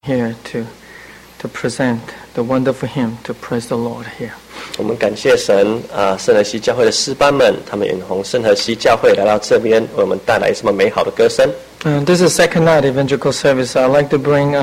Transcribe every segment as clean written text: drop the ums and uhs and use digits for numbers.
here to present the wonderful hymn to praise the Lord here. 我们感谢神圣和西教会的诗班们，他们引红圣和西教会来到这边，为我们带来这么美好的歌声。 This is second night evangelical service. I'd like to bring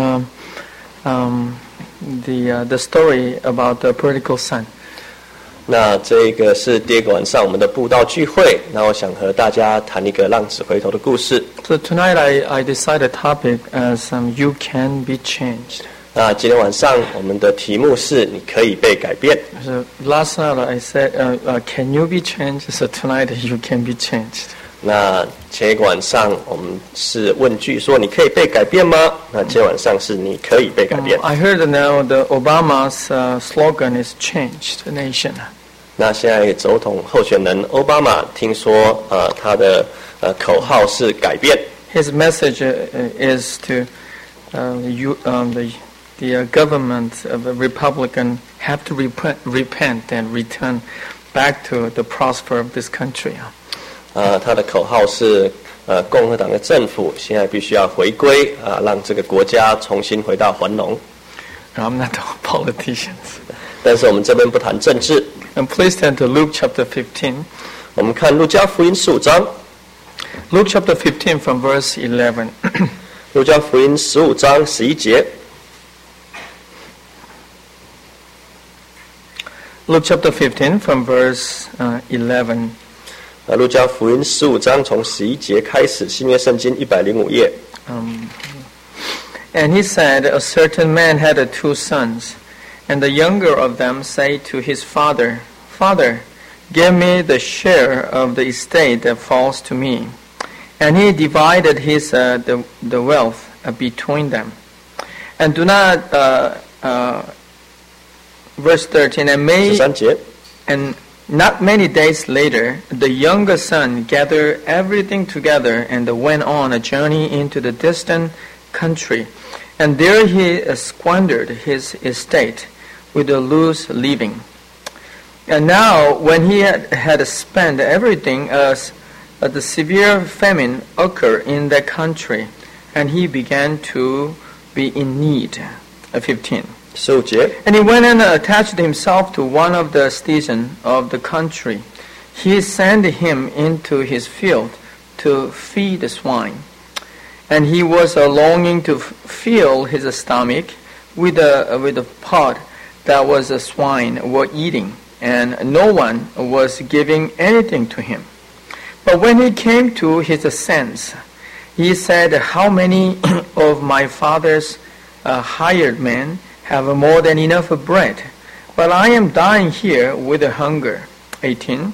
the story about the prodigal son. 那这个是第二个晚上我们的布道聚会，那我想和大家谈一个浪子回头的故事。 So tonight I decided topic as you can be changed. 那今天晚上我们的题目是你可以被改变。 So last night I said, can you be changed? So tonight you can be changed. 那前一个晚上我们是问句说你可以被改变吗？那今天晚上是你可以被改变。 I heard now the Obama's slogan is "Change the Nation." 那现在总统候选人奥巴马听说他的口号是改变。 His message is to the government of the Republican have to repent and return back to the prosper of this country. 他的口号是共和党的政府现在必须要回归让这个国家重新回到繁荣。 I'm not a politician. 但是我们这边不谈政治。 And please turn to Luke chapter 15. 我们看路加福音15章。 Luke chapter 15 from verse 11. 路加福音15章11节。 Luke chapter 15 from verse 11. 路加福音15章从11节开始，新约圣经105页。 And he said, a certain man had 2 sons, and the younger of them said to his father, Father, give me the share of the estate that falls to me. And he divided his the wealth between them. And do not, verse 13, and not many days later, the younger son gathered everything together and went on a journey into the distant country. And there he squandered his estate with a loose living. And now, when he had spent everything, the severe famine occurred in that country, and he began to be in need. 15. And he went and attached himself to one of the citizens of the country. He sent him into his field to feed the swine. And he was longing to fill his stomach with a pot that was the swine were eating, and no one was giving anything to him. But when he came to his sense, he said, How many of my father's hired men have more than enough bread, but I am dying here with hunger. 18.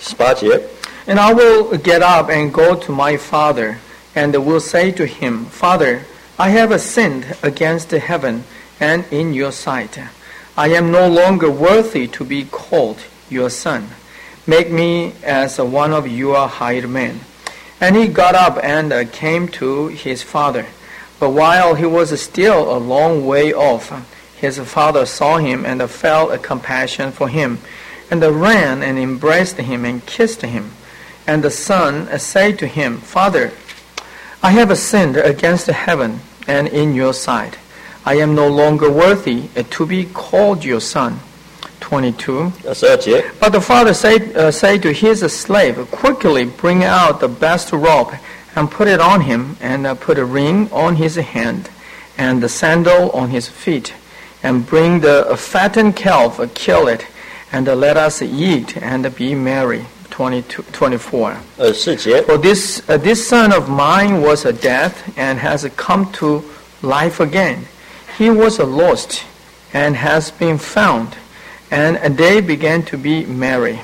And I will get up and go to my father, and will say to him, Father, I have sinned against heaven and in your sight. I am no longer worthy to be called your son. Make me as one of your hired men. And he got up and came to his father. But while he was still a long way off, his father saw him and felt compassion for him, and ran and embraced him and kissed him. And the son said to him, Father, I have sinned against heaven and in your sight. I am no longer worthy to be called your son. 22. But the father said to his slave, Quickly bring out the best robe and put it on him, and put a ring on his hand and the sandal on his feet. And bring the fattened calf, kill it, and let us eat and be merry. 24. For this son of mine was dead and has come to life again. He was lost and has been found. And they began to be merry.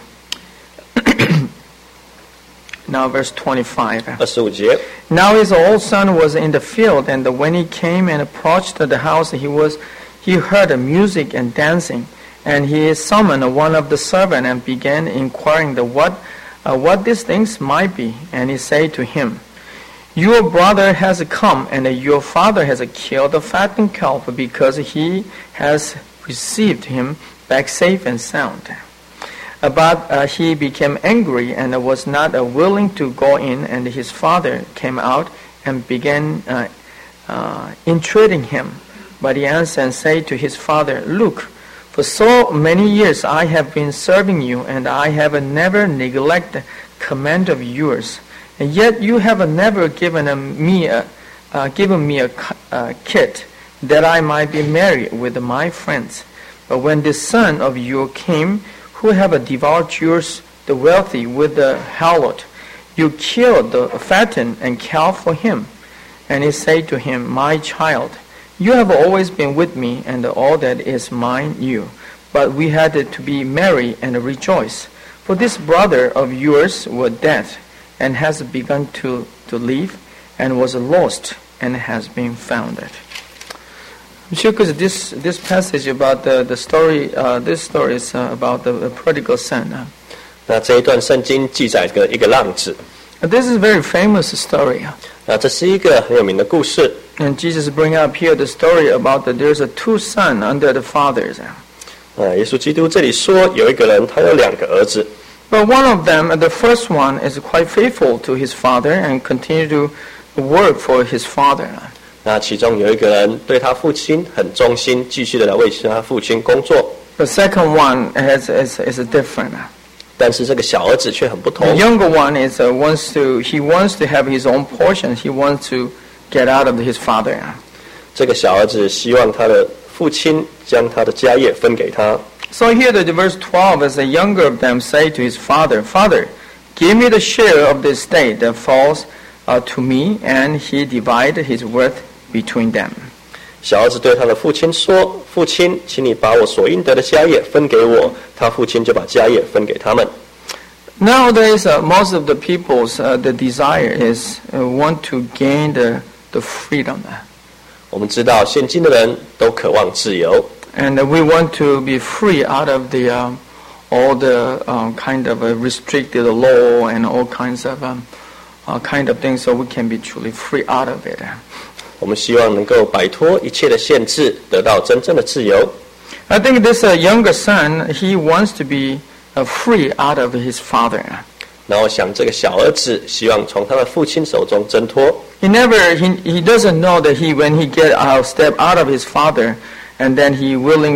Now verse 25. Now his old son was in the field, and when he came and approached the house, he heard music and dancing. And he summoned one of the servants and began inquiring what these things might be. And he said to him, Your brother has come, and your father has killed the fattened calf, because he has received him back safe and sound. But he became angry and was not willing to go in, and his father came out and began entreating him. But he answered and said to his father, Look, for so many years I have been serving you, and I have never neglected command of yours. And yet you have never given me a kid, that I might be married with my friends. But when the son of yours came, who have devoured yours, the wealthy, with the harlot, you killed the fattened and calf for him. And he said to him, My child, you have always been with me, and all that is mine you. But we had to be merry and rejoice. For this brother of yours was dead, and has begun to live, and was lost, and has been found. Because this passage about the story, this story is about the prodigal son. 那这一段圣经记载一个浪子。 This is a very famous story. 这是一个很有名的故事。 And Jesus bring up here the story about that there's two sons under the fathers. 耶稣基督这里说有一个人他有2个儿子。 But one of them, the first one, is quite faithful to his father and continue to work for his father. 那其中有一个人对他父亲很忠心，继续的来为他父亲工作。 The second one is different. 但是这个小儿子却很不同。 The younger one is wants to have his own portion. He wants to get out of his father. 这个小儿子希望他的父亲将他的家业分给他。 So here the verse 12, as the younger of them say to his father, Father, give me the share of the estate that falls to me, and he divided his worth between them. 小儿子对他的父亲说：“父亲，请你把我所应得的家业分给我。”他父亲就把家业分给他们。 Nowadays, most of the people's the desire is want to gain the freedom. 我们知道，现今的人都渴望自由。 And we want to be free out of the all the kind of restricted law and all kinds of kind of things, so we can be truly free out of it. 我们希望能够摆脱一切的限制，得到真正的自由。 I think this younger son, he wants to be free out of his father. 那我想，这个小儿子希望从他的父亲手中挣脱。 He doesn't know that when he step out of his father. And then he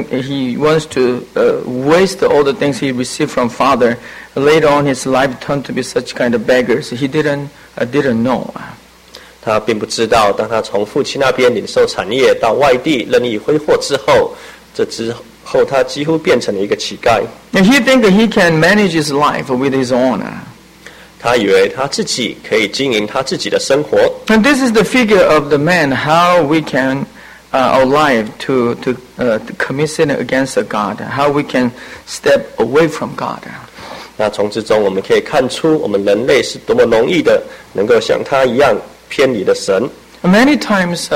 wants to waste all the things he received from father. Later on, his life turned to be such kind of beggars. He didn't know. 他并不知道，当他从父亲那边领受产业到外地任意挥霍之后，这之后他几乎变成了一个乞丐。 And he think that he can manage his life with his own. 他以为他自己可以经营他自己的生活。 And this is the figure of the man, how we can our life to commit sin against God, how we can step away from God. 那从之中我们可以看出，我们人类是多么容易的能够像他一样偏离了神。 Many times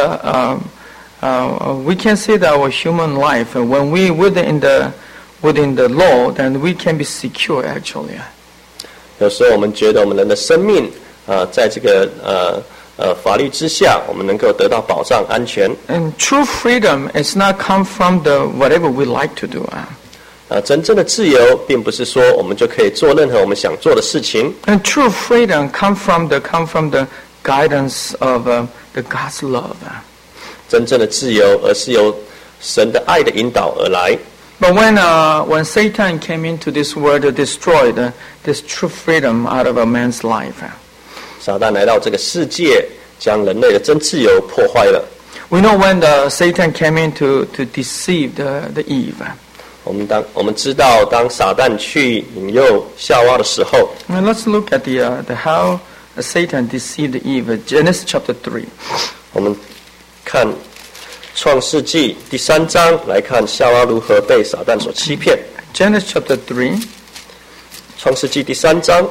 we can see that our human life, when we within the law, then we can be secure actually. 有时候我们觉得我们人的生命在这个法律之下，我们能够得到保障、安全。 And true freedom is not come from the whatever we like to do. 真正的自由，并不是说我们就可以做任何我们想做的事情。 And true freedom come from the guidance of the God's love. 真正的自由，而是由神的爱的引导而来。 But when Satan came into this world to destroy this true freedom out of a man's life. 撒旦来到这个世界，将人类的真自由破坏了。 We know when Satan came in to deceive the Eve. 我们知道，当撒旦去引诱夏娃的时候。 Now let's look at the how Satan deceived Eve. Genesis chapter 3. 我们看创世纪第3章，来看夏娃如何被撒旦所欺骗。 Genesis chapter 3. 创世纪第3章。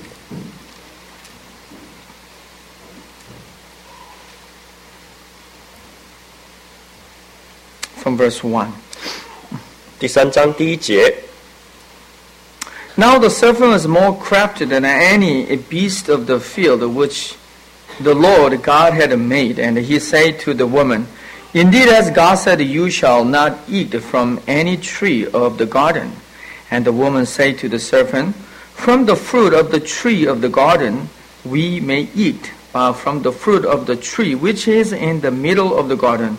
From verse 1. 第3章第1节。 Now the serpent was more crafty than any beast of the field which the Lord God had made. And he said to the woman, Indeed, as God said, you shall not eat from any tree of the garden. And the woman said to the serpent, From the fruit of the tree of the garden we may eat, from the fruit of the tree which is in the middle of the garden,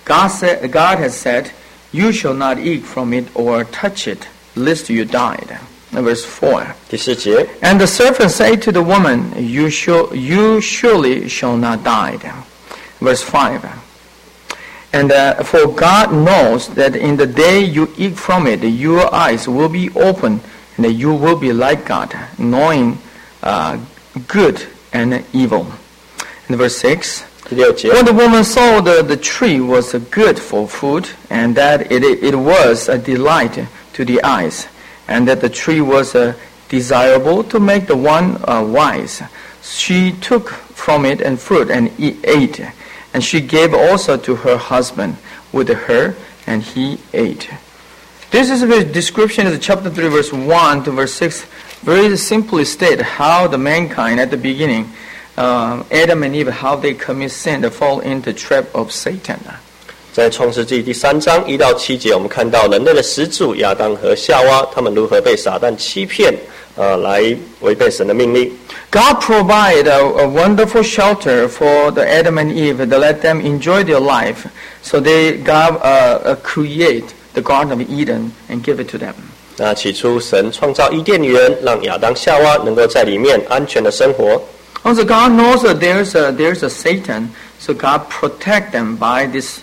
God has said, "You shall not eat from it or touch it, lest you die." Verse 4. 第4节 And the serpent said to the woman, You surely shall not die. Verse 5. And for God knows that in the day you eat from it, your eyes will be open, and that you will be like God, knowing good and evil. And verse 6. 第6节 When the woman saw the tree was good for food, and that it was a delight to the eyes, and that the tree was desirable to make the one wise, she took from it and fruit and ate. And she gave also to her husband with her, and he ate. This is a description of chapter 3, verse 1 to verse 6. Very simply state how the mankind at the beginning, Adam and Eve, how they commit sin, they fall into the trap of Satan. 在创世纪第3章1到7节，我们看到人类的始祖亚当和夏娃，他们如何被撒旦欺骗，来违背神的命令。 God provided a wonderful shelter for the Adam and Eve to let them enjoy their life. So God create the Garden of Eden and give it to them. 那起初神创造伊甸园，让亚当夏娃能够在里面安全的生活。 Also, God knows that there's a Satan, so God protect them by this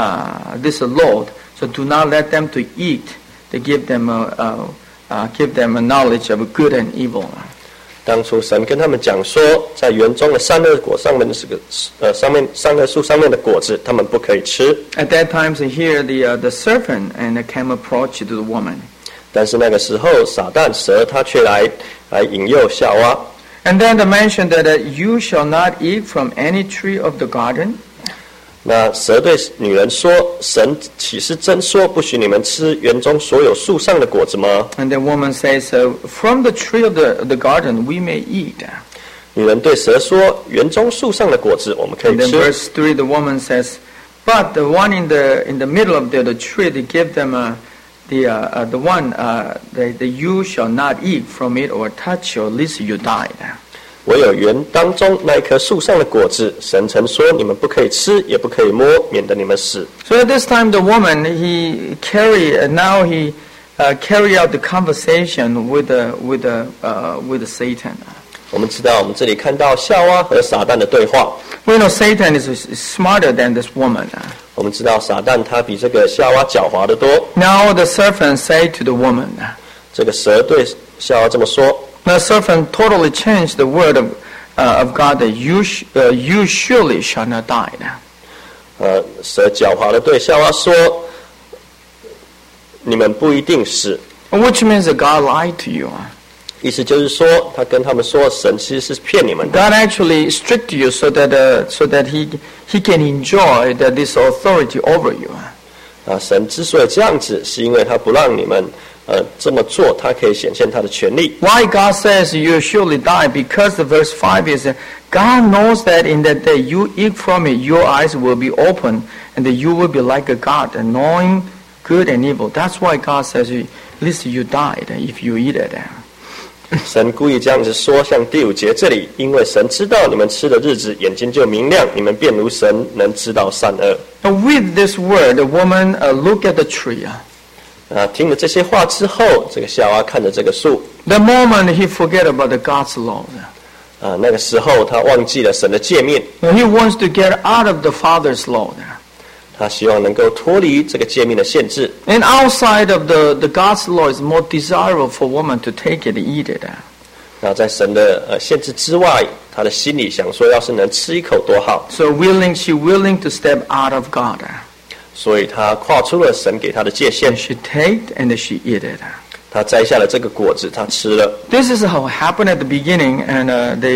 Lord. So do not let them to eat. To give them a knowledge of good and evil. 当初神跟他们讲说，在园中的善恶果上面善恶树上面的果子，他们不可以吃。 At that time, so here the serpent and came approach to the woman. 但是那个时候，撒旦蛇他却来引诱夏娃。 And then they mentioned that you shall not eat from any tree of the garden. 那蛇对女人说：“神岂是真说不许你们吃园中所有树上的果子吗？” And the woman says, "From the tree of the garden we may eat." 女人对蛇说：“园中树上的果子我们可以 And 吃。” then verse 3, the woman says, "But the one in the middle of the tree, they give them the one that you shall not eat from it or touch, or lest you die." 唯有园当中那一棵树上的果子，神曾说你们不可以吃，也不可以摸，免得你们死。 So at this time, the woman carry out the conversation with Satan. 我们知道，我们这里看到夏娃和撒旦的对话。 We know Satan is smarter than this woman. 我们知道撒旦他比这个夏娃狡猾得多。 Now the serpent said to the woman. 这个蛇对夏娃这么说。 The serpent totally changed the word of God that you surely shall not die. 蛇狡猾的对夏娃说：“你们不一定死。” Which means that God lied to you. 意思就是说，他跟他们说，神其实是骗你们的。 God actually strict you so that he can enjoy this authority over you. 神之所以这样子，是因为他不让你们这么做，他可以显现他的权利。 Why God says you surely die? Because the verse 5 is God knows that in that day you eat from it, your eyes will be open, and that you will be like a God, knowing good and evil. That's why God says, at least you died if you eat it. 神故意这样子说，像第5节这里，因为神知道你们吃的日子，眼睛就明亮，你们便如神，能知道善恶。 With this word, the woman looked at the tree. 听了这些话之后，这个夏娃看着这个树。 The moment he forget about the God's law. 那个时候他忘记了神的诫命。 He wants to get out of the Father's law. 他希望能够脱离这个诫命的限制。 And outside of the God's law is more desirable for woman to take it and eat it. 那在神的限制之外，他的心里想说，要是能吃一口多好。 So she willing to step out of God. 所以他跨出了神给他的界限。 And she take and she eat it. 他摘下了这个果子，他吃了。 This is how it happened at the beginning, and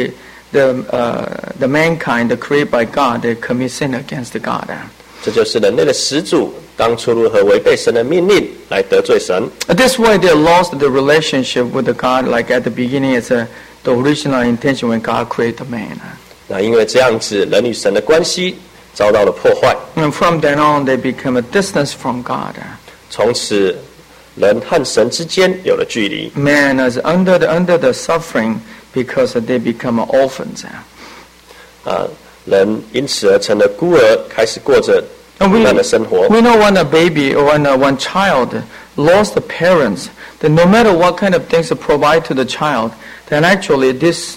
the mankind created by God, they commit sin against God. 这就是人类的始祖当初如何违背神的命令来得罪神。 This way they lost the relationship with the God, like at the beginning it's the original intention when God created the man. 那因为这样子，人与神的关系遭到了破坏。 And from then on, they become a distance from God. 从此，人和神之间有了距离。 Man is under the suffering because they become orphans. 人因此而成了孤儿，开始过着苦难的生活。 We know when a baby or when one child lost the parents, that no matter what kind of things to provide to the child, then actually this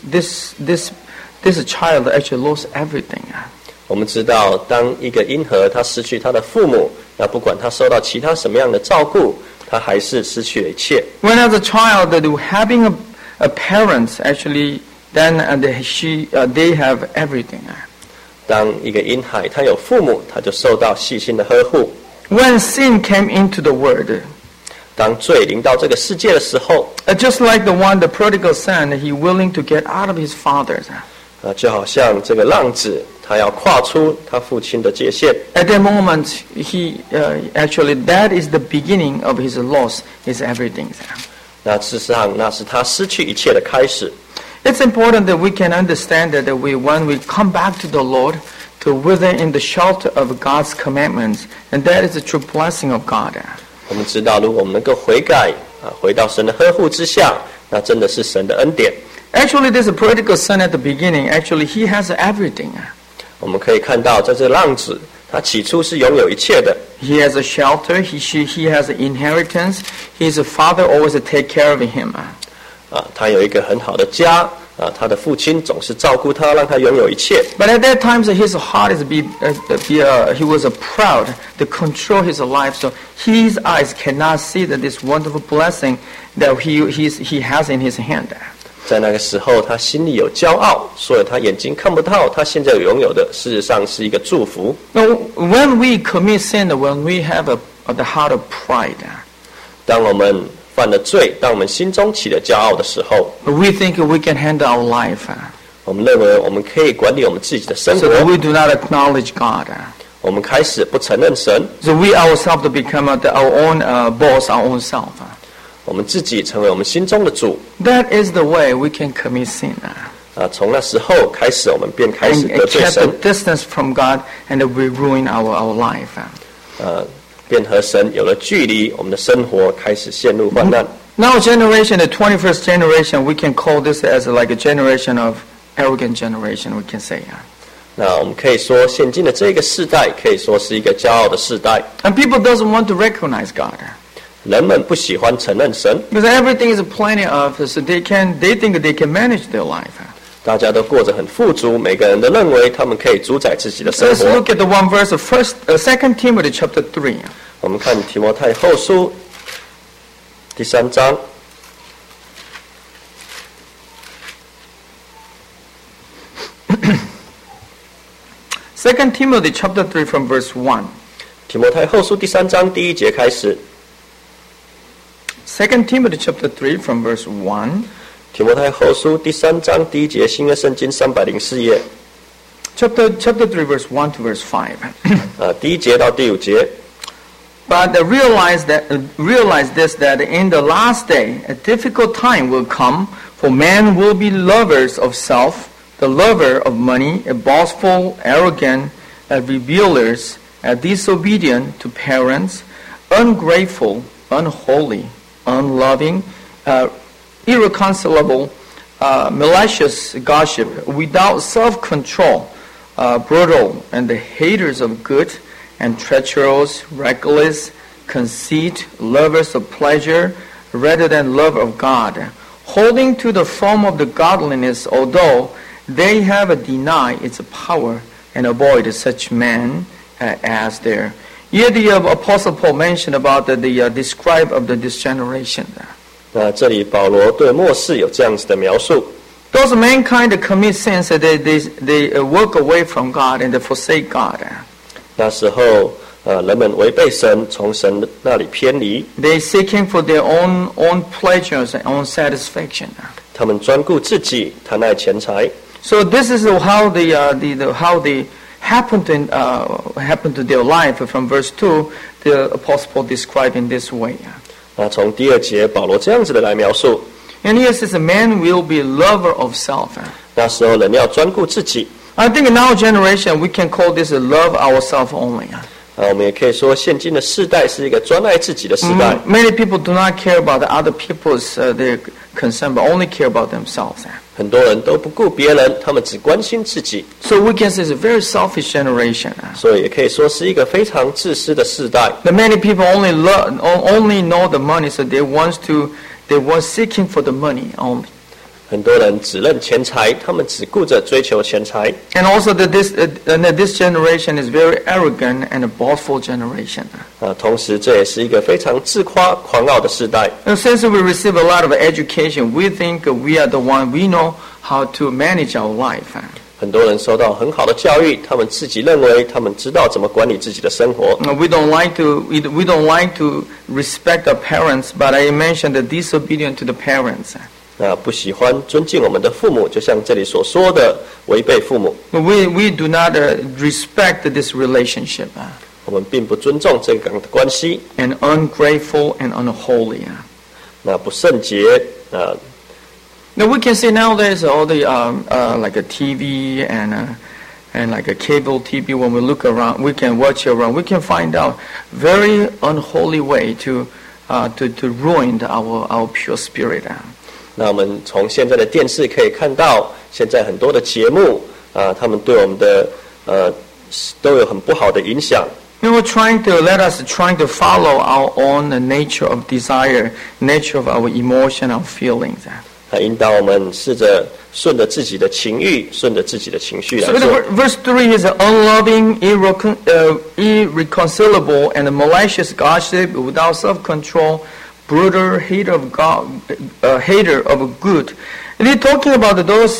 child actually lost everything. 我们知道，当一个婴儿他失去他的父母，那不管他受到其他什么样的照顾，他还是失去了一切。 When as a child having a parent actually, then they have everything. 当一个婴孩他有父母，他就受到细心的呵护。 When sin came into the world, 当罪临到这个世界的时候， just like the prodigal son, he willing to get out of his father's. 就好像这个浪子，他要跨出他父亲的界限。 At that moment, actually that is the beginning of his loss, his everything. 那事实上，那是他失去一切的开始。 It's important that we can understand that when we come back to the Lord, to within in the shelter of God's commandments, and that is the true blessing of God. 我们知道，如果我们能够悔改回到神的呵护之下，那真的是神的恩典。 Actually, there's a prodigal son at the beginning. Actually, he has everything. 我们可以看到，在这浪子，他起初是拥有一切的。 He has a shelter. He has an inheritance. His father always take care of him. 他有一个很好的家。他的父亲总是照顾他，让他拥有一切。 But at that time, his heart he was proud to control his life, so his eyes cannot see that this wonderful blessing that he has in his hand. 在那个时候，他心里有骄傲，所以他眼睛看不到他现在拥有的，事实上是一个祝福。 Now, when we commit sin, when we have the heart of pride, 当我们犯了罪，当我们心中起了骄傲的时候 we think we can handle our life. 我们认为我们可以管理我们自己的生活 So that we do not acknowledge God. 我们开始不承认神 So we ourselves to become our own boss, our own self. 我们自己成为我们心中的主 That is the way we can commit sin. 从那时候开始，我们便开始得罪 kept 神 the distance from God, and we ruin our life. 便和神有了距离，我们的生活开始陷入患难。 Now generation, the 21st generation, we can call this as like a generation of arrogant generation, we can say. 那我们可以说，现今的这个世代可以说是一个骄傲的世代。 And people doesn't want to recognize God. 人们不喜欢承认神， Because everything is plenty of, so they think they can manage their life. 大家都过着很富足，每个人都认为他们可以主宰自己的生 Let's 活。 look at the one verse of 2 Timothy chapter 3. 我们看提摩太后书第3章。 2 Timothy chapter 3 from verse 1. 提摩太后书第3章第1节开始。 2 Timothy chapter 3 from verse 1. 提摩太后书第3章第1节，新约圣经304页。 Chapter 3 verse 1 to verse 5. 第1节到第5节。 But realize this, that in the last day a difficult time will come, for men will be lovers of self, the lover of money, boastful, arrogant, revilers, disobedient to parents, ungrateful, unholy, unloving, irreconcilable, malicious gossip, without self-control, brutal, and the haters of good, and treacherous, reckless, conceit, lovers of pleasure rather than love of God, holding to the form of the godliness, although they have denied its power, and avoid such men as there. Here the Apostle Paul mentioned about the describe of this generation. 那这里保罗对末世有这样子的描述。 Those mankind that commit sins, they walk away from God and they forsake God. 那时候，人们违背神，从神那里偏离。 They seeking for their own pleasures and own satisfaction. 他们专顾自己，贪爱钱财。 So this is how they happen to their life. From verse 2, the Apostle Paul described in this way. 那从第2节，保罗这样子的来描述。 And here says, a man will be a lover of self. 那时候人要专顾自己。 I think in our generation we can call this a love ourselves only. 我们也可以说，现今的世代是一个专爱自己的时代。 Many people do not care about the other people's their concern, but only care about themselves. 很多人都不顾别人，他们只关心自己。 So we can say it's a very selfish generation. 所以也可以说是一个非常自私的世代。 The many people only know the money, so they want seeking for the money only. 很多人只认钱财，他们只顾着追求钱财。 And also this generation is very arrogant and a boastful generation. 同时这也是一个非常自夸狂傲的世代。 And since we receive a lot of education, we think we are the one we know how to manage our life. 很多人受到很好的教育，他们自己认为他们知道怎么管理自己的生活。 We don't like to respect our parents, but I mentioned the disobedient to the parents. 不喜欢尊敬我们的父母，就像这里所说的违背父母。 We do not respect this relationship. 我们并不尊重这个关系。 And ungrateful and unholy. 不圣洁。 Now we can see nowadays all the like a TV and like a cable TV. When we look around, we can watch around. We can find out very unholy way to ruin our pure spirit. 那我们从现在的电视可以看到，现在很多的节目他们对我们的都有很不好的影响。 Trying to follow our own nature of desire, nature of our emotion, our feelings. 引导我们试着顺着自己的情欲，顺着自己的情绪来做。 So verse 3 is unloving, irreconcilable, and malicious gossip, without self-control, brutal, hater of God, hater of good. And he's talking about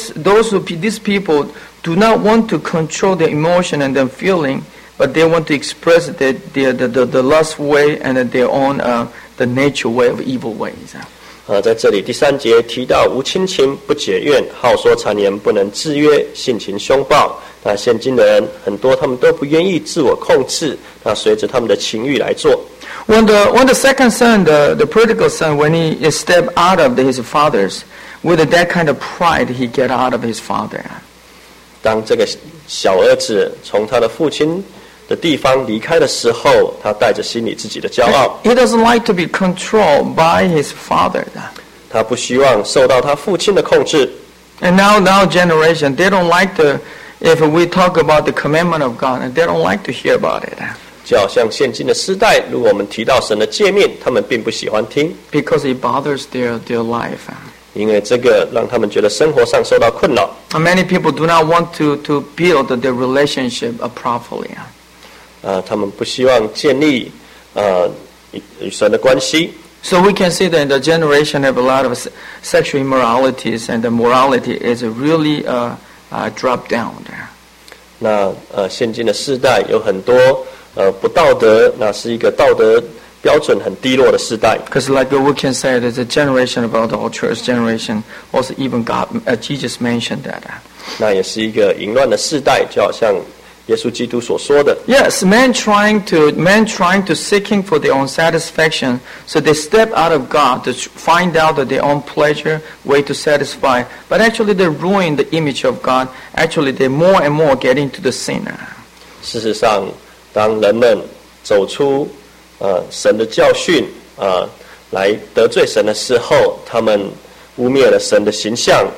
these people do not want to control their emotion and their feeling, but they want to express the lust way and their own the nature way of evil ways. 在这里第3节提到无亲情，不解怨，好说谗言，不能制约，性情凶暴。现今的人很多，他们都不愿意自我控制，随着他们的情欲来做。 When the second son, the prodigal son, when he stepped out of his father's, with that kind of pride, he get out of his father. 当这个小儿子从他的父亲的地方离开的时候，他带着心里自己的骄傲。 He doesn't like to be controlled by his father. 他不希望受到他父亲的控制。 And now generation, they don't like if we talk about the commandment of God, and they don't like to hear about it. 就好像现今的时代，如果我们提到神的诫命，他们并不喜欢听。 Because it bothers their life. 因为这个让他们觉得生活上受到困扰。 Many people do not want to build their relationship properly. 他们不希望建立与神的关系。 So we can see that in the generation have a lot of sexual immoralities, and the morality is really dropped down there. 那现今的世代有很多不道德，那是一个道德标准很低落的世代。 Because like we can say, there's a generation of adulterous generation. Also, even Jesus mentioned that. 那也是一个淫乱的世代，就好像耶稣基督所说的。 Yes, men trying to seeking for their own satisfaction, so they step out of God to find out that their own pleasure way to satisfy. But actually, they ruin the image of God. Actually, they more and more get into the sin. 事实上，当人们走出神的教训来得罪神的时候，他们污蔑了神的形象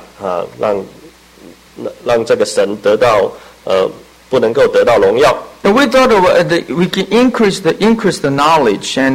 让这个神得到不能够得到荣耀。 And we thought we can increase the knowledge, and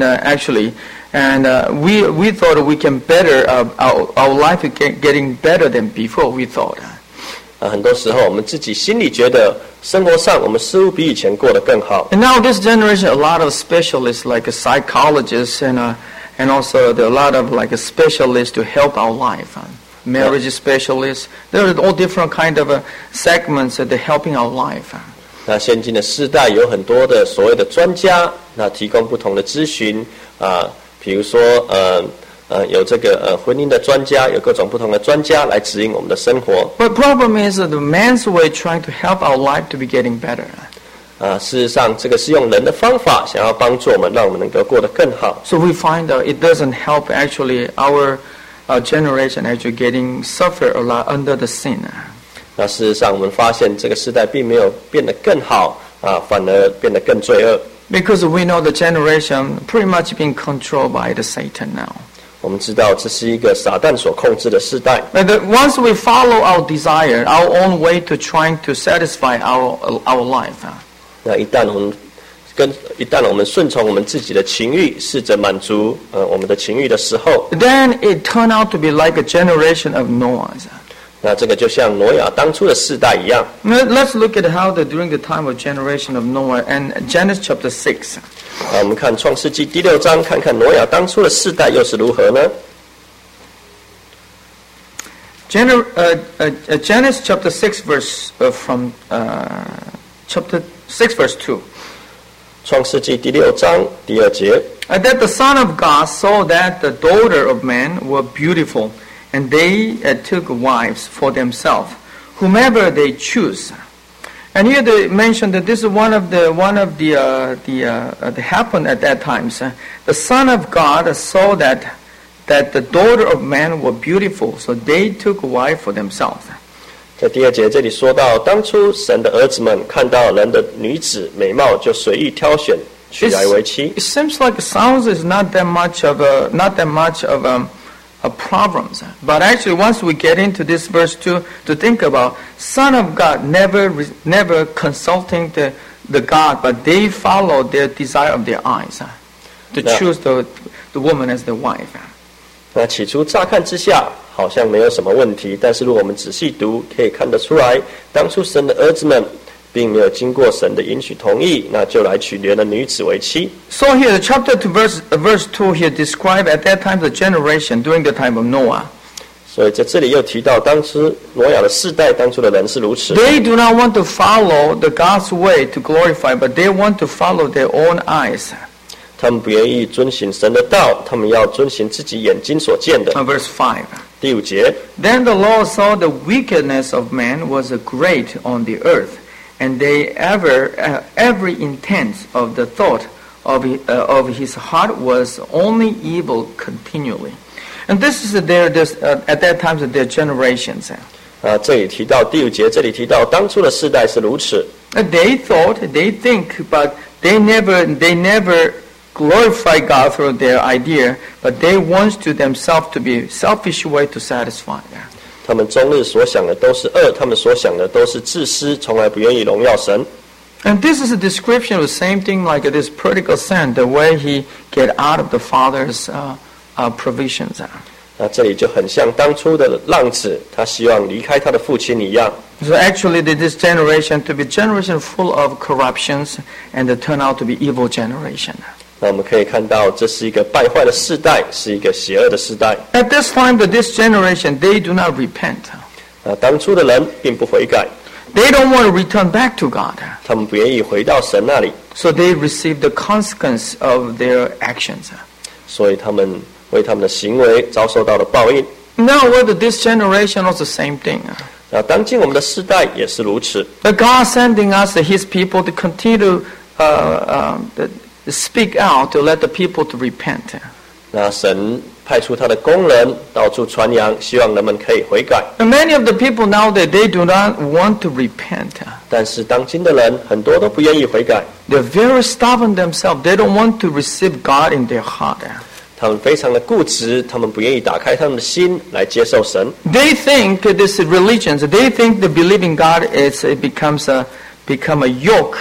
we thought we can better our life getting better than before we thought. 很多时候我们自己心里觉得生活上我们似乎比以前过得更好。 And now this generation, a lot of specialists like psychologists and also there are a lot of like specialists to help our life. Marriage specialists, there are all different kind of segments that they're helping our life. 那现今的世代有很多的所谓的专家，那提供不同的咨询比如说有这个婚姻的专家，有各种不同的专家来指引我们的生活。 But problem is that the man's way trying to help our life to be getting better. 事实上，这个是用人的方法想要帮助我们，让我们能够过得更好。 So we find out it doesn't help actually our generation actually getting suffer a lot under the sin. 那事实上，我们发现这个时代并没有变得更好反而变得更罪恶。 Because we know the generation pretty much being controlled by the Satan now. 我们知道这是一个撒旦所控制的世代。 Once we follow our desire, our own way to trying to satisfy our life. 那一旦我们顺从我们自己的情欲，试着满足我们的情欲的时候 then it turned out to be like a generation of Noah's. 那这个就像挪亚当初的世代一样。 Let's look at how during the time of generation of Noah and Genesis chapter 6. 我们看创世纪第6章，看看挪亚当初的世代又是如何呢？ Genesis chapter 6 verse from chapter 6 verse 2. 创世纪第6章第2节。 That the Son of God saw that the daughter of man were beautiful, and they took wives for themselves, whomever they choose. And here they mentioned that this is one of the happened at that time. The Son of God saw that the daughter of man were beautiful, so they took a wife for themselves. 在第2节这里说到，当初神的儿子们看到人的女子美貌，就随意挑选，娶来为妻。 It seems like sounds is not that much of a problems, but actually once we get into this verse 2 to think about, Son of God never consulting the God, but they follow their desire of their eyes to choose the woman as their wife. 那起初乍看之下好像没有什么问题，但是如果我们仔细读，可以看得出来，当初神的儿子们并没有经过神的允许同意，那就来娶别的女子为妻。 So here, the chapter 2 verse 2 here describe at that time the generation during the time of Noah. 所以在这里又提到，当初挪亚的世代，当初的人是如此。 They do not want to follow the God's way to glorify, but they want to follow their own eyes. 他们不愿意遵行神的道，他们要遵行自己眼睛所见的。 Verse 5. 第5节。 Then the Lord saw the wickedness of man was great on the earth, and every intent of the thought of his heart was only evil continually. And this is at that time of their generations. 这里提到第5节，这里提到当初的世代是如此。 They think, but they never glorify God through their idea, but they want to themselves to be selfish way to satisfy them. 他们终日所想的都是恶，他们所想的都是自私，从来不愿意荣耀神。 And this is a description of the same thing like this prodigal son, the way he get out of the father's provisions. 那这里就很像当初的浪子，他希望离开他的父亲一样。 So actually, this generation to be generation full of corruptions, and it turn out to be evil generation. 那我们可以看到，这是一个败坏的世代，是一个邪恶的世代。 At this time, this generation, they do not repent. 当初的人并不悔改。 They don't want to return back to God. 他们不愿意回到神那里。 So they receive the consequence of their actions. 所以他们为他们的行为遭受到了报应。 Now, whether this generation was the same thing. 当今我们的世代也是如此。 But God sending us His people to continue to speak out to let the people to repent. 那神派出他的工人到处传扬，希望人们可以悔改。 And many of the people now they do not want to repent. 但是当今的人很多都不愿意悔改。 They're very stubborn themselves. They don't want to receive God in their heart. 他们非常的固执，他们不愿意打开他们的心来接受神。 They think this religions. They think the believing God become a yoke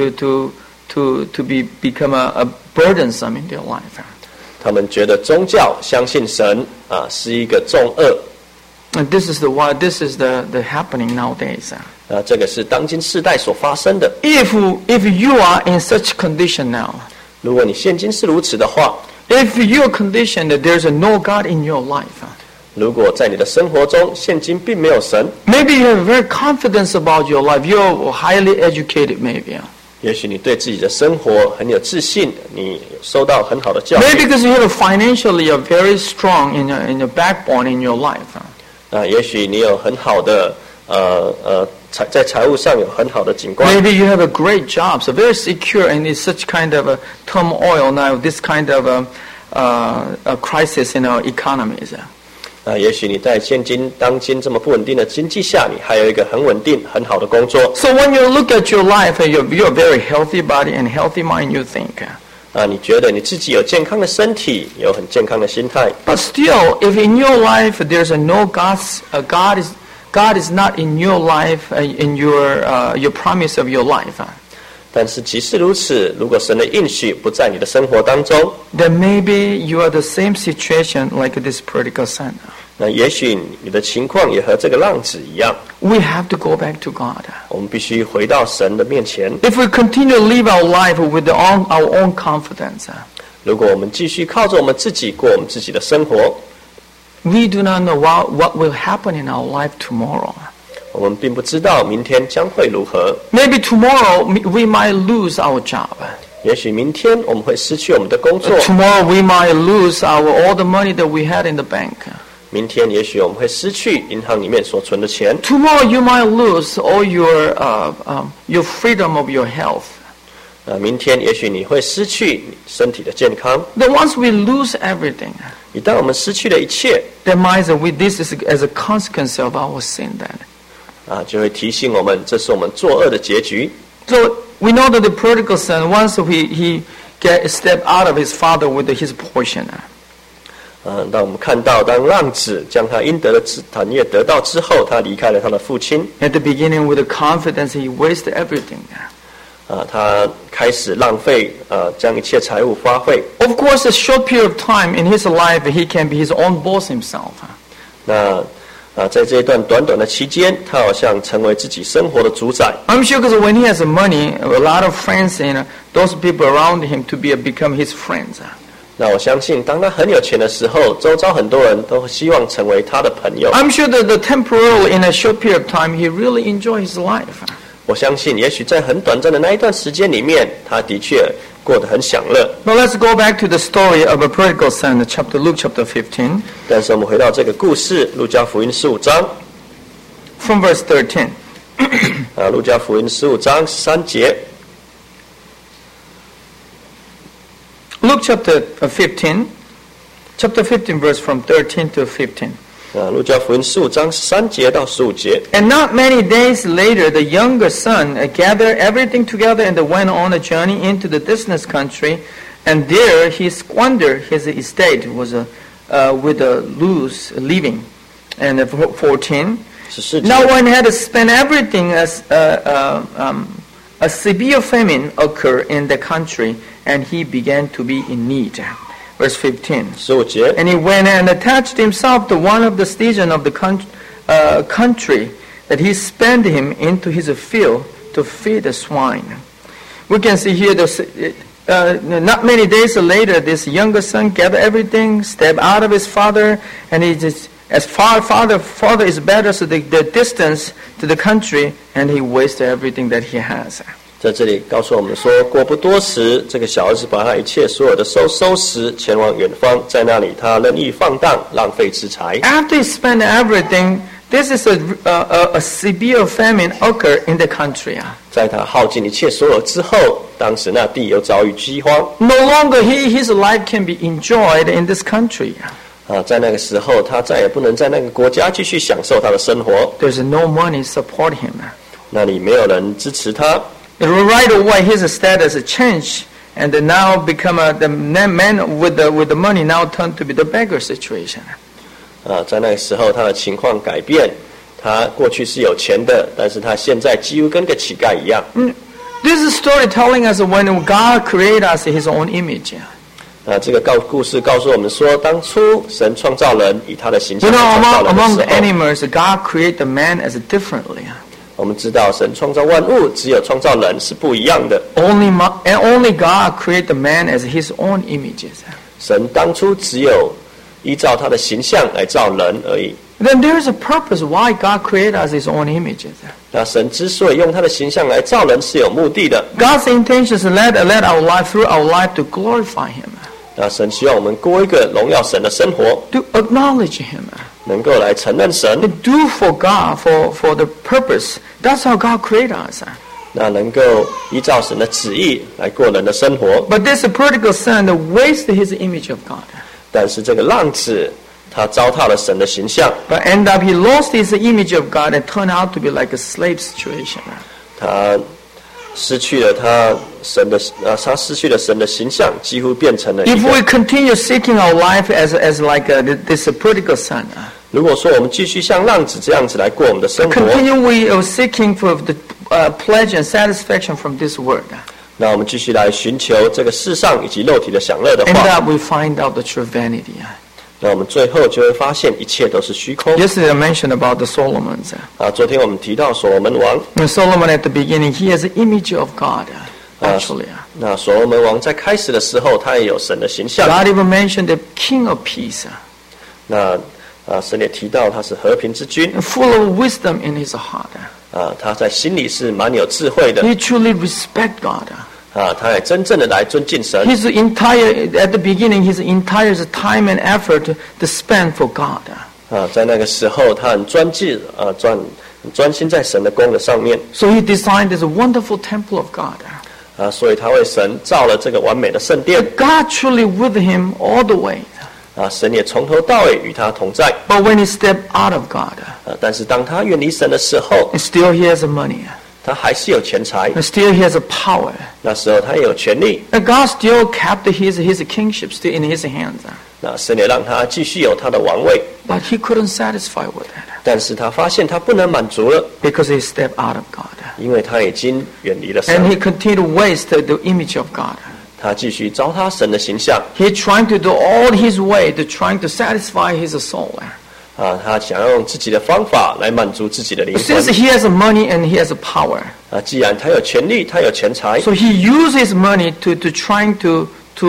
to become a burdensome in their life. 他们觉得宗教相信神是一个重恶。 And this is the happening nowadays. 这个是当今世代所发生的。 If you are in such condition now, 如果你现今是如此的话， if your condition that there's no God in your life, 如果在你的生活中现今并没有神 maybe you have very confidence about your life. You're highly educated, maybe. 也许你对自己的生活很有自信，你受到很好的教育。 Maybe because you have financially you're very strong in your backbone in your life. 也许你有很好的在财务上有很好的景观。 Maybe you have a great job, so very secure, and it's such kind of a turmoil now, this kind of a crisis in our economies. 也许你在当今这么不稳定的经济下，你还有一个很稳定、很好的工作。 So when you look at your life and you're very healthy body and healthy mind, you think. 你觉得你自己有健康的身体，有很健康的心态。 But still, if in your life there's no God is not in your life, in your promise of your life. 但是即使如此，如果神的应许不在你的生活当中， then maybe you are the same situation like this prodigal son. 那也许你的情况也和这个浪子一样。 We have to go back to God. 我们必须回到神的面前。 If we continue to live our life with our own confidence, 如果我们继续靠着我们自己过我们自己的生活， we do not know what will happen in our life tomorrow. 我们并不知道明天将会如何。 Maybe tomorrow we might lose our job. 也许明天我们会失去我们的工作。 Tomorrow we might lose all the money that we had in the bank. 明天也许我们会失去银行里面所存的钱。 Tomorrow you might lose all your freedom of your health. 明天也许你会失去身体的健康。 Then once we lose everything, 一旦我们失去了一切， then this is as a consequence of our sin. Then, 就会提醒我们，这是我们作恶的结局。 so we know that the prodigal son, once he stepped out of his father with his portion. 当我们看到，当浪子将他应得的产业得到之后，他离开了他的父亲。 At the beginning, with the confidence, he wasted everything. 他开始浪费，将一切财物花费。 Of course, a short period of time in his life, he can be his own boss himself. 那在这一段短短的期间，他好像成为自己生活的主宰。 I'm sure because when he has money, a lot of friends and those people around him to become his friends. 那我相信，当他很有钱的时候，周遭很多人都希望成为他的朋友。 I'm sure that temporarily in a short period of time, he really enjoyed his life. 我相信，也许在很短暂的那一段时间里面，他的确过得很享乐。 Now let's go back to the story of a prodigal son, Luke chapter 15. 但是我们回到这个故事，路加福音15章 from verse 13. 路加福音15章3节。 Luke chapter 15, verse from 13 to 15. 路加福音15章3节到15节。 And not many days later, the younger son gathered everything together and went on a journey into the distant country, and there he squandered his estate with a loose living. And 14. Now when he had spent everything, a severe famine occurred in the country, and he began to be in need. Verse 15. 15节。 And he went and attached himself to one of the citizens of the country, that he spent him into his field to feed the swine. We can see here, not many days later, this younger son gathered everything, stepped out of his father, and he just, as father is better, so the distance to the country, and he wasted everything that he has. 在这里告诉我们说，过不多时，这个小儿子把他一切所有的收拾，前往远方，在那里他任意放荡，浪费资财。 After he spent everything, this is a severe famine occurred in the country. 在他耗尽一切所有之后，当时那地又遭遇饥荒。 No longer his life can be enjoyed in this country. 在那个时候，他再也不能在那个国家继续享受他的生活。 There's no money support him. 那里没有人支持他。 Right away, his status changed, and now become the man with the money now turned to be the beggar situation. 在那个时候，他的情况改变。他过去是有钱的，但是他现在几乎跟个乞丐一样。 This is story telling us when God created us His own image. 这个故事告诉我们说，当初神创造人以他的形象 among the animals, God created the man as differently. 我们知道，神创造万物，只有创造人是不一样的。 Only God created the man as His own images. 神当初只有依照他的形象来造人而已。 Then there is a purpose why God created us His own images. 那神之所以用他的形象来造人是有目的的。 God's intention is let our life through our life to glorify Him. 那神希望我们过一个荣耀神的生活， To acknowledge Him. 能够来承认神， To do for God for the purpose. That's how God created us. 那能够依照神的旨意来过人的生活。 But this prodigal son wasted his image of God. 但是这个浪子，他糟蹋了神的形象。 But end up he lost his image of God and turned out to be like a slave situation. 失去了他失去了神的形象，几乎变成了一个。 If we continue seeking our life as like this prodigal son, 如果说我们继续像浪子这样子来过我们的生活 continue we seeking for the pleasure and satisfaction from this world, 那我们继续来寻求这个世上以及肉体的享乐的 and 话 that we find out the true vanity. 那我们最后就会发现一切都是虚空。 Yesterday I mentioned about the Solomons. 昨天我们提到所罗门王， When Solomon at the beginning, he has the image of God, actually. 那所罗门王在开始的时候，他也有神的形象。 God even mentioned the King of Peace, 那神也提到他是和平之君， full of wisdom in his heart. 他在心里是蛮有智慧的， He truly respect God. 他也真正的来尊敬神。 His entire at the beginning, his entire time and effort to spend for God. 在那个时候，他很专心在神的功的上面。 So he designed this wonderful temple of God. 所以他为神造了这个完美的圣殿。 God truly with him all the way. 神也从头到尾与他同在。 But when he stepped out of God, 但是当他远离神的时候， and still he has the money. 他还是有钱财。 And still he has the power. 那时候他也有权利。 And God still kept his kingship still in his hands. 那神也让他继续有他的王位。 But he couldn't satisfy with that. 但是他发现他不能满足了， Because he stepped out of God. 因为他已经远离了 And 神。 he continued to waste the image of God. 他继续糟蹋神的形象。 He trying to do all his way to trying to satisfy his soul. 他想要用自己的方法来满足自己的灵魂。 Since he has the money and he has the power, 既然他有权利，他有钱财， so he used his money to trying to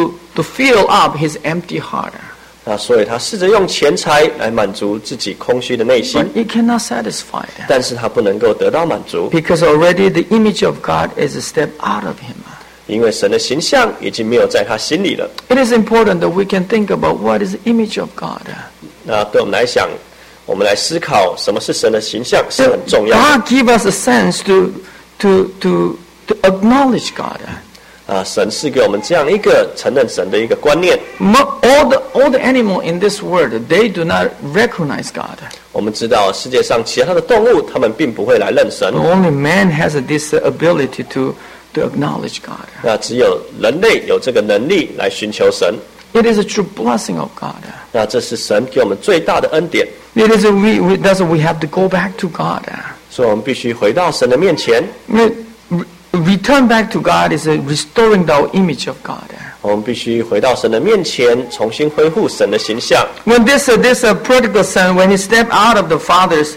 fill up his empty heart. 所以他试着用钱财来满足自己空虚的内心 But，he cannot satisfy that. 但是他不能够得到满足， Because already the image of God is a step out of him. 因为神的形象已经没有在他心里了。 It is important that we can think about what is the image of God. 那对我们来讲，我们来思考什么是神的形象是很重要的。 God give us a sense to acknowledge God. 神是给我们这样一个承认神的一个观念。 All the animal in this world, they do not recognize God. 我们知道世界上其他的动物，他们并不会来认神。 Only man has this ability to acknowledge God. 那只有人类有这个能力来寻求神。 It is a true blessing of God. 那这是神给我们最大的恩典。 It is that's we have to go back to God. 所以我们必须回到神的面前。 Return back to God is restoring the image of God. 我们必须回到神的面前，重新恢复神的形象。 When this prodigal son, when he stepped out of the father's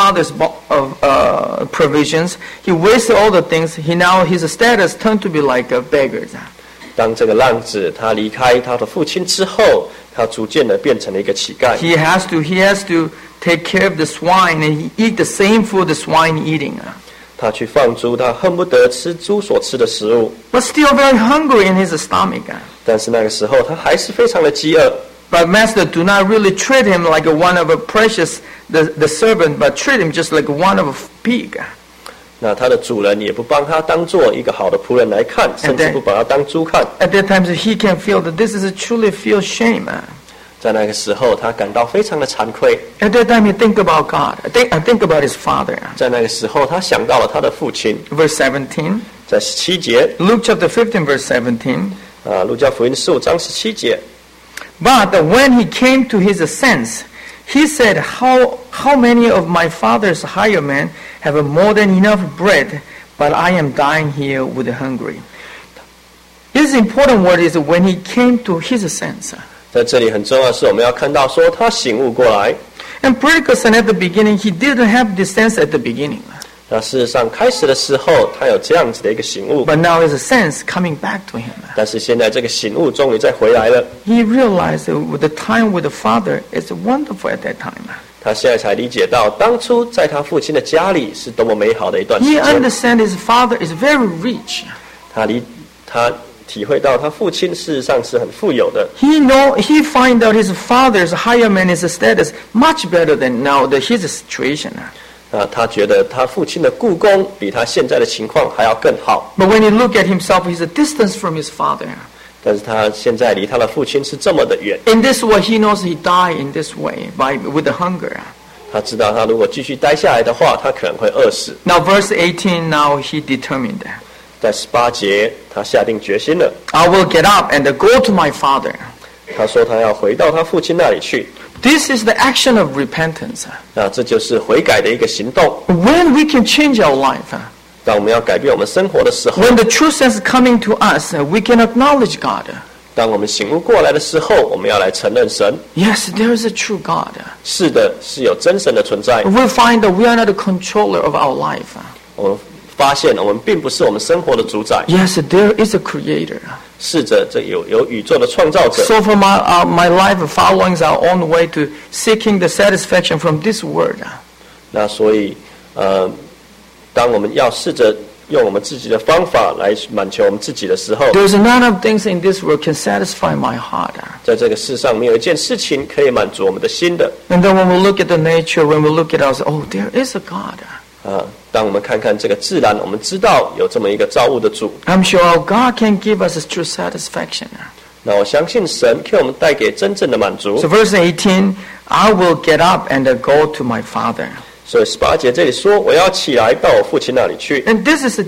provisions, he wasted all the things. His status turned to be like a beggar. 当这个浪子他离开他的父亲之后，他逐渐的变成了一个乞丐。 He has to take care of the swine, and he eat the same food the swine eating. 他去放猪，他恨不得吃猪所吃的食物， But still very hungry in his stomach. 但是那个时候他还是非常的饥饿。 But master do not really treat him like one of a precious the servant, but treat him just like one of a pig. 那他的主人也不帮他当做一个好的仆人来看，甚至不把他当猪看。 At that time, he can feel that this is truly feel shame. 在那个时候，他感到非常的惭愧。 At that time, he think about God. I think about his father. 在那个时候，他想到了他的父亲。 Verse 17. 在17节 Luke chapter 15, verse 17. 路加福音15章17节。 But when he came to his sense, he said, How many of my father's hired men have more than enough bread, but I am dying here with hungry? This important word is when he came to his sense. 在这里很重要的是，我们要看到说他醒悟过来。 And prodigal son at the beginning, he didn't have this sense at the beginning. 那事实上，开始的时候他有这样子的一个醒悟， But now his sense coming back to him. 但是现在这个醒悟终于再回来了。 He realized that with the time with the father is wonderful at that time. 他现在才理解到，当初在他父亲的家里是多么美好的一段时 He 间。 understands his father is very rich. 他体会到他父亲事实上是很富有的。 He find out his father's higher man is status much better than now his situation. 他觉得他父亲的雇工比他现在的情况还要更好。 But when he look at himself, he's a distance from his father. 但是他现在离他的父亲是这么的远。 In this way, he knows he die in this way with the hunger. 他知道他如果继续待下来的话，他可能会饿死。 Now verse 18, now he determined that. 在18节，他下定决心了。 I will get up and go to my father. 他说他要回到他父亲那里去。 This is the action of repentance. 那这就是悔改的一个行动。 When we can change our life. 当我们要改变我们生活的时候。 When the true sense is coming to us, we can acknowledge God. 当我们醒悟过来的时候，我们要来承认神。 Yes, there is a true God. 是的，是有真神的存在。 We find that we are not the controller of our life. 我们发现我们并不是我们生活的主宰。 Yes, there is a creator. 是的，这有宇宙的创造者。 So for my life following our own way to seeking the satisfaction from this world. 那所以，当我们要试着用我们自己的方法来满足我们自己的时候 ，There's none of things in this world can satisfy my heart. 在这个世上没有一件事情可以满足我们的心的。 And then when we look at the nature, when we look at us, oh, there is a God. 当我们看看这个自然，我们知道有这么一个造物的主。 I'm sure our God can give us true satisfaction. 那我相信神可以我们带给真正的满足。 So verse 18, I will get up and go to my father. 所以18节这里说，我要起来到我父亲那里去。 And this is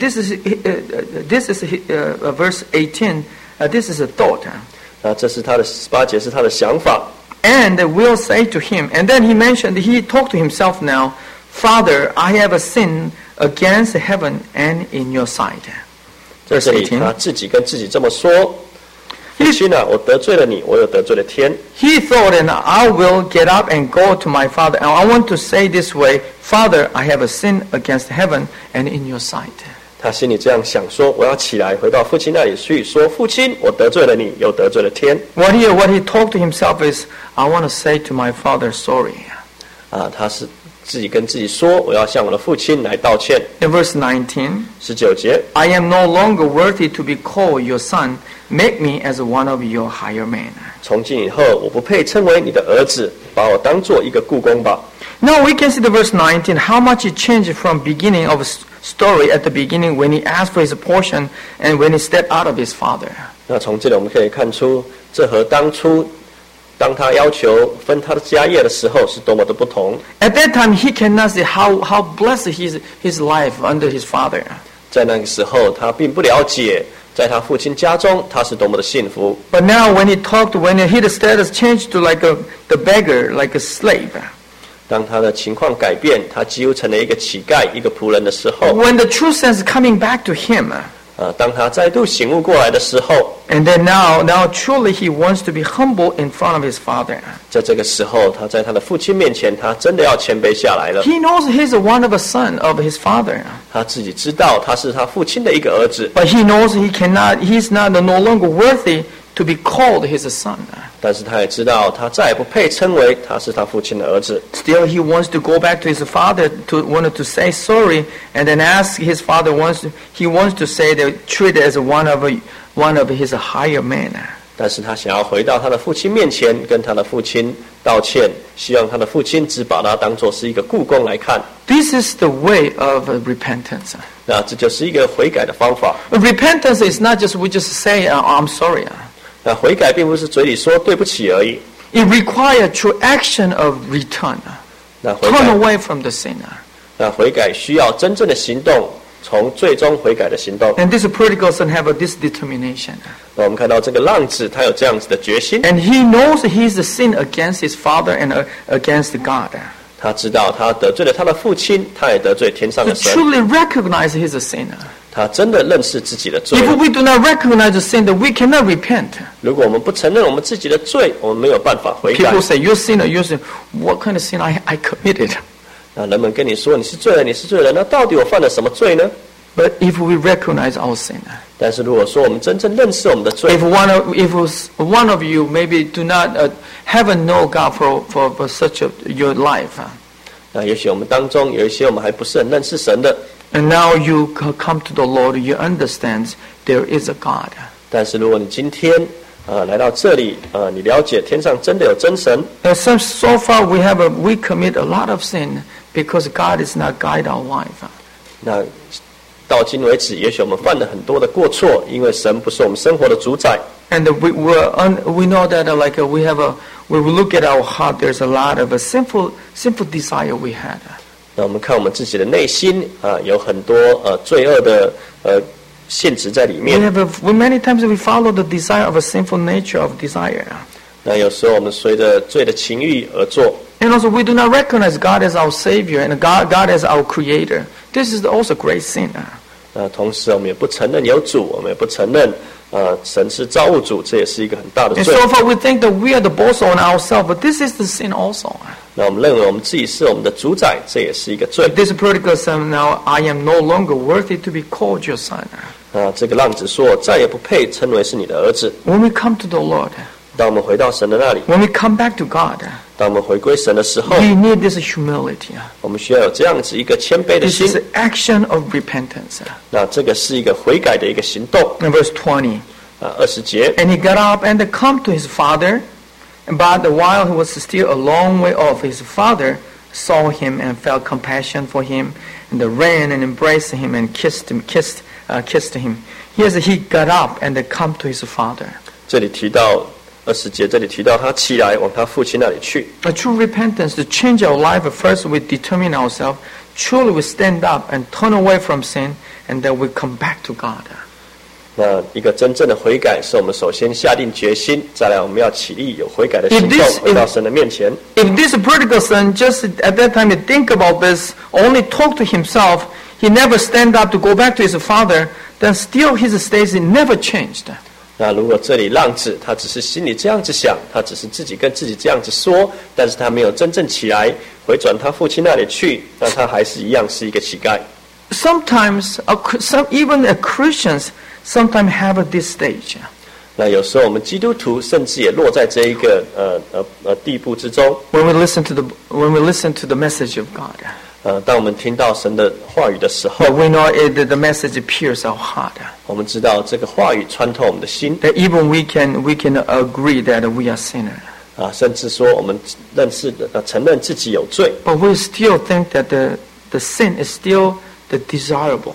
verse 18. This is a thought. 这是他的18节是他的想法。 And will say to him, and then he talked to himself now, Father, I have a sin against heaven and in your sight. 在这里他自己跟自己这么说。父亲啊，我得罪了你，我又得罪了天。 He thought, and I will get up and go to my father. And I want to say this way, Father, I have a sin against heaven and in your sight. 他心里这样想说，我要起来回到父亲那里去，说父亲，我得罪了你，又得罪了天。 What he talked to himself is, I want to say to my father, sorry. 他是自己跟自己说，我要向我的父亲来道歉。 In verse 19, 19节 I am no longer worthy to be called your son. Make me as one of your higher men. 从今以后，我不配称为你的儿子，把我当作一个雇工吧。 Now we can see the verse 19, how much it changed from beginning of story at the beginning when he asked for his portion and when he stepped out of his father. 那从这里我们可以看出，这和当初当他要求分他的家业的时候是多么的不同。 At that time, he cannot see how blessed his life under his father. 在那个时候，他并不了解，在他父亲家中他是多么的幸福。 But now, when he the status changed to like the beggar, like a slave. 当他的情况改变，他几乎成了一个乞丐、一个仆人的时候。 When the true sense is coming back to him. 当他再度醒悟过来的时候 And then now truly he wants to be humble in front of his father. 在这个时候，他在他的父亲面前，他真的要谦卑下来了。 He knows he's one of a son of his father. 他自己知道他是他父亲的一个儿子。 But he knows he's no longer worthy to be called his son. 但是他也知道，他再也不配称为他是他父亲的儿子。 Still, he wants to go back to his father wanted to say sorry, and then ask his father he wants to say that treated as one of his higher men. 但是他想要回到他的父亲面前，跟他的父亲道歉，希望他的父亲只把他当作是一个雇工来看。 This is the way of repentance. 那这就是一个悔改的方法。 Repentance is not just we just say I'm sorry. 那悔改并不是嘴里说对不起而已。 It requires true action of return. Turn away from the sin. 那悔改需要真正的行动，从最终悔改的行动。 And this prodigal son have this determination. 那我们看到这个浪子，他有这样子的决心。 And he knows he's sin against his father and against God. 他知道他得罪了他的父亲，他也得罪天上的神。 To truly recognize his sin. 他真的认识自己的罪。 If we do not recognize the sin, then we cannot repent. 如果我们不承认我们自己的罪，我们没有办法悔改。 People say, "You sinner, you sin." What kind of sin I committed? 那人们跟你说你是罪人，你是罪人，那到底我犯了什么罪呢？ But if we recognize our sin, 但是如果说我们真正认识我们的罪 if one of you maybe do not haven't know God for such your life, 那也许我们当中有一些我们还不是很认识神的。 And now you come to the Lord, you understand there is a God. 但是如果你今天来到这里你了解天上真的有真神。 So far we commit a lot of sin because God is not guide our life. 那到今为止，也许我们犯了很多的过错，因为神不是我们生活的主宰。 And we know that when we look at our heart, there's a lot of a sinful desire we had. 那我们看我们自己的内心有很多罪恶的现实在里面。 Many times we follow the desire of a sinful nature of desire. 那有时候我们随着罪的情欲而做。 And also we do not recognize God as our Savior and God as our Creator. This is also great sin. 同时我们也不承认有主，我们也不承认神是造物主，这也是一个很大的罪。 And so far we think that we are the boss on ourselves, but this is the sin also. 那我们认为我们自己是我们的主宰，这也是一个罪。 This prodigal son, now I am no longer worthy to be called your son. 这个浪子说，我再也不配称为是你的儿子。 When we come to the Lord, 当我们回到神的那里 when we come back to God, 当我们回归神的时候 we need this humility. 我们需要有这样子一个谦卑的 This 心。 is action of repentance. 那这个是一个悔改的一个行动。 In verse 20, 20节 and he got up and come to his father, but while he was still a long way off, his father saw him and felt compassion for him, and ran and embraced him and kissed him. Yes, he got up and come to his father. 这里提到20节，这里提到他起来往他父亲那里去。 A true repentance, to change our life, first we determine ourselves, truly we stand up and turn away from sin, and then we come back to God. 那一个真正的悔改，是我们首先下定决心，再来我们要起立，有悔改的行动，回到神的面前。 If this prodigal son just at that time he think about this, only talk to himself, he never stand up to go back to his father, then still his state never changed. 那如果这里浪子他只是心里这样子想，他只是自己跟自己这样子说，但是他没有真正起来回转他父亲那里去，那他还是一样是一个乞丐。 Sometimes, even Christians sometimes have this stage. 那有时候我们基督徒甚至也落在这一个地步之中。 When we listen to the message of God. 当我们听到神的话语的时候 But we know the message pierces our heart. 我们知道这个话语穿透我们的心。 That even we can agree that we are sinners. 甚至说我们承认自己有罪。 But we still think that the sin is still the desirable.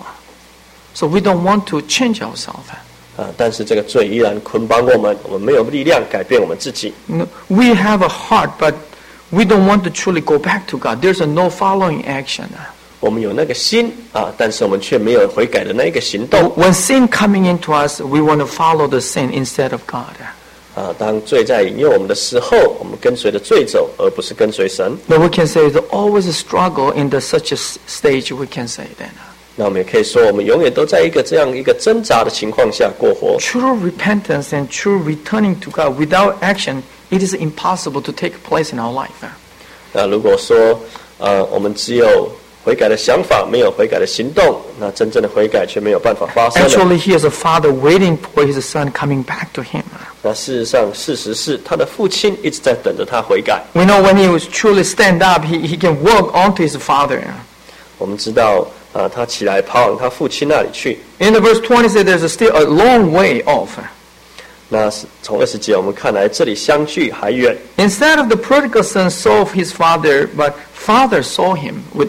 So we don't want to change ourselves. 但是这个罪依然捆绑我们，我们没有力量改变我们自己。 We have a heart, but we don't want to truly go back to God. There's no following action. 我们有那个心但是我们却没有悔改的那一个行动。 When sin coming into us, we want to follow the sin instead of God. 当罪在引诱我们的时候，我们跟随着罪走，而不是跟随神。 But we can say there's always a struggle in such a stage. We can say that. 那我们也可以说，我们永远都在这样一个挣扎的情况下过活。 True repentance and true returning to God without action, it is impossible to take place in our life. 那如果说我们只有悔改的想法，没有悔改的行动，那真正的悔改却没有办法发生。 Actually, he is a father waiting for his son coming back to him. 那事实是他的父亲一直在等着他悔改。 We know when he was truly stand up, he can walk onto his father. 我们知道他起来跑往他父亲那里去。 In the verse 20 says there's still a long way off. 那从20节我们看来，这里相距还远。 Instead of the prodigal son saw his father, but father saw him with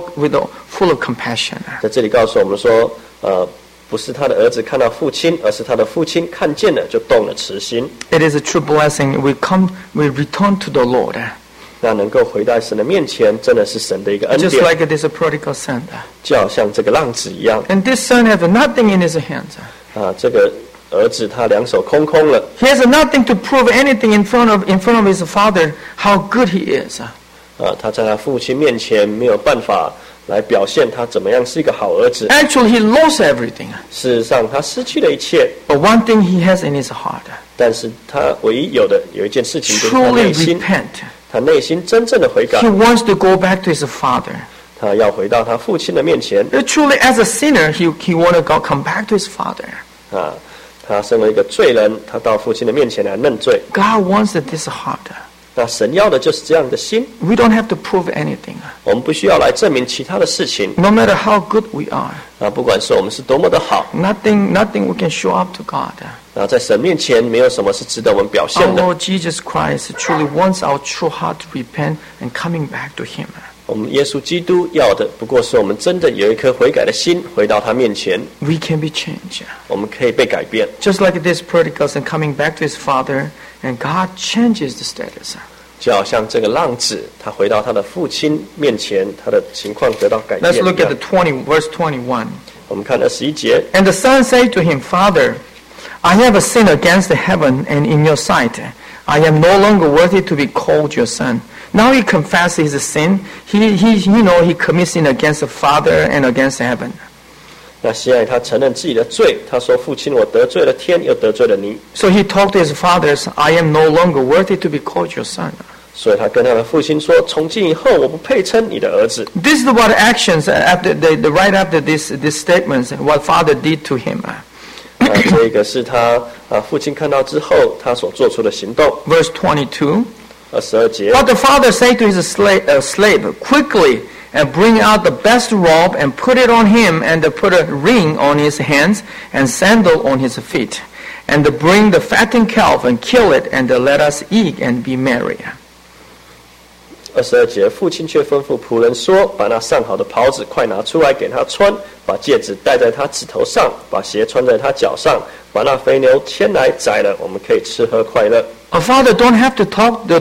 full of compassion. 在这里告诉我们说，不是他的儿子看到父亲，而是他的父亲看见了就动了慈心。 It is a true blessing. We return to the Lord. 那能够回到神的面前，真的是神的一个恩典。 Just like this prodigal son. 就好像这个浪子一样。 And this son has nothing in his hands. 这个儿子他两手空空了。 He has nothing to prove anything in front of his father how good he is. 他在他父亲面前没有办法来表现他怎么样是一个好儿子。 Actually, he lost everything. 事实上，他失去了一切。 But one thing he has in his heart. 但是他唯一有一件事情，就是他内心。 Truly repent. 他内心真正的悔改。 He wants to go back to his father. 他要回到他父亲的面前。 Truly, as a sinner, he want to come back to his father. 他身为一个罪人，他到父亲的面前来认罪。 God wants this heart. 那神要的就是这样的心。 We don't have to prove anything. 我们不需要来证明其他的事情。 No matter how good we are. 不管是我们是多么的好。 Nothing we can show up to God. 在神面前，没有什么是值得我们表现的。 Our Lord Jesus Christ truly wants our true heart to repent and coming back to Him. 我们耶稣基督要的，不过是我们真的有一颗悔改的心，回到他面前。 We can be changed. 我们可以被改变。 Just like this prodigal son coming back to his father, and God changes the status. 就好像这个浪子，他回到他的父亲面前，他的情况得到改变。 Let's look at the verse 21. 我们看21节。 And the son said to him, Father, I have sinned against the heaven and in your sight. I am no longer worthy to be called your son. Now he confesses his sin. He commits sin against the Father and against heaven. 那现在他承认自己的罪，他说：“父亲，我得罪了天，又得罪了你。” So he talked to his father, I am no longer worthy to be called your son. 所以他跟他的父亲说：“从今以后，我不配称你的儿子。” This is what actions right after this statements, what father did to him. 这个是他父亲看到之后他所做出的行动。 Verse 22. 22节。 But the father said to his slave, quickly, and bring out the best robe and put it on him, and put a ring on his hands and sandal on his feet, and bring the fattened calf and kill it, and let us eat and be merry. 22节，父亲却吩咐仆人说：“把那上好的袍子快拿出来给他穿，把戒指戴在他指头上，把鞋穿在他脚上，把那肥牛牵来宰了，我们可以吃喝快乐。” A father don't have to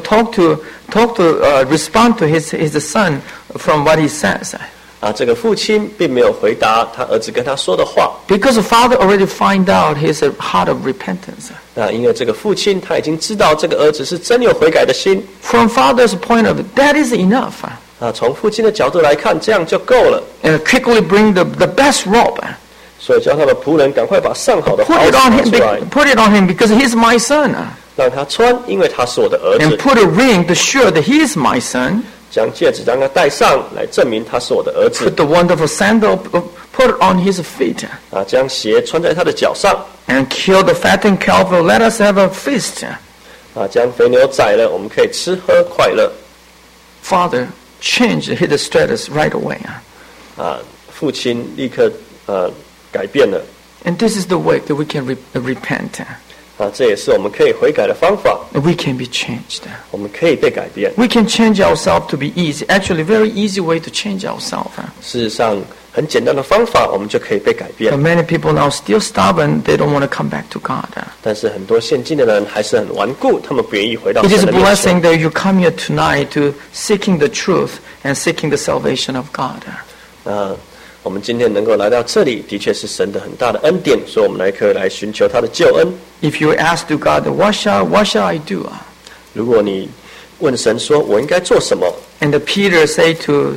respond to his son from what he says. 这个父亲并没有回答他儿子跟他说的话。 Because the father already find out his heart of repentance. 因为这个父亲他已经知道这个儿子是真有悔改的心。 From father's point of view, that is enough. 从父亲的角度来看，这样就够了。 And quickly bring the best robe. 所以叫他的仆人赶快把上好的袍子拿出来。 Put it on him because he's my son. 让他穿，因为他是我的儿子。 And put a ring to show that he is my son. 将戒指让他戴上，来证明他是我的儿子。 Put the wonderful sandal, put it on his feet. 将鞋穿在他的脚上。 And kill the fattened calf. Let us have a feast. 将肥牛宰了，我们可以吃喝快乐。 Father changed his status right away. 父亲立刻改变了。 And this is the way that we can repent. 这也是我们可以悔改的方法。 We can be changed. 我们可以被改变。 We can change ourselves to be easy. Actually, very easy way to change ourselves. 事实上，很简单的方法，我们就可以被改变。 But many people now still stubborn. They don't want to come back to God. 但是很多现今的人还是很顽固，他们不愿意回到 It 神 is 的 a 面前。 blessing that you come here tonight to seeking the truth and seeking the salvation of God. 我们今天能够来到这里，的确是神的很大的恩典，所以我们可以来寻求他的救恩。 If you ask to God, what shall I do? 如果你问神说，我应该做什么 And Peter say to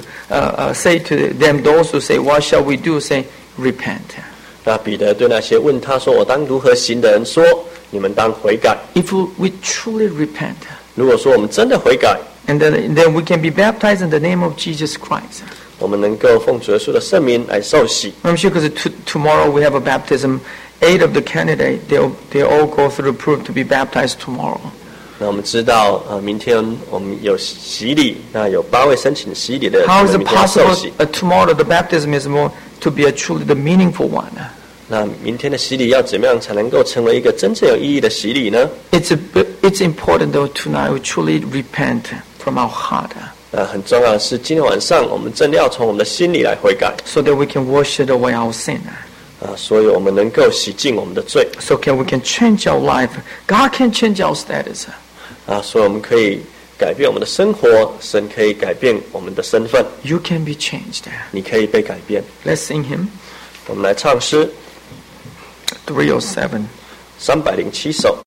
them, those who say, what shall we do? Say, repent. 那彼得对那些问他说，我当如何行的人说，你们当悔改。 If we truly repent, 如果说我们真的悔改 and then we can be baptized in the name of Jesus Christ. 我们能够奉主耶稣的圣名来受洗。 I'm sure because tomorrow we have a baptism. 8 of the candidates, they all go through the proof to be baptized tomorrow. 那我们知道明天我们有洗礼，那有8位申请洗礼的人， How is it 明天要受 possible 洗。 tomorrow the baptism is more to be truly the meaningful one? 那明天的洗礼要怎么样才能够成为一个真正有意义的洗礼呢？ It's important though tonight we truly repent from our heart. 很重要的是，今天晚上我们真的要从我们的心里来悔改 So that we can wash it away our sin. 所以我们能够洗净我们的罪 So we can change our life. God can change our status. 所以我们可以改变我们的生活，神可以改变我们的身份。 You can be changed. 你可以被改变。 Let's sing him. 我们来唱诗 307. 307首。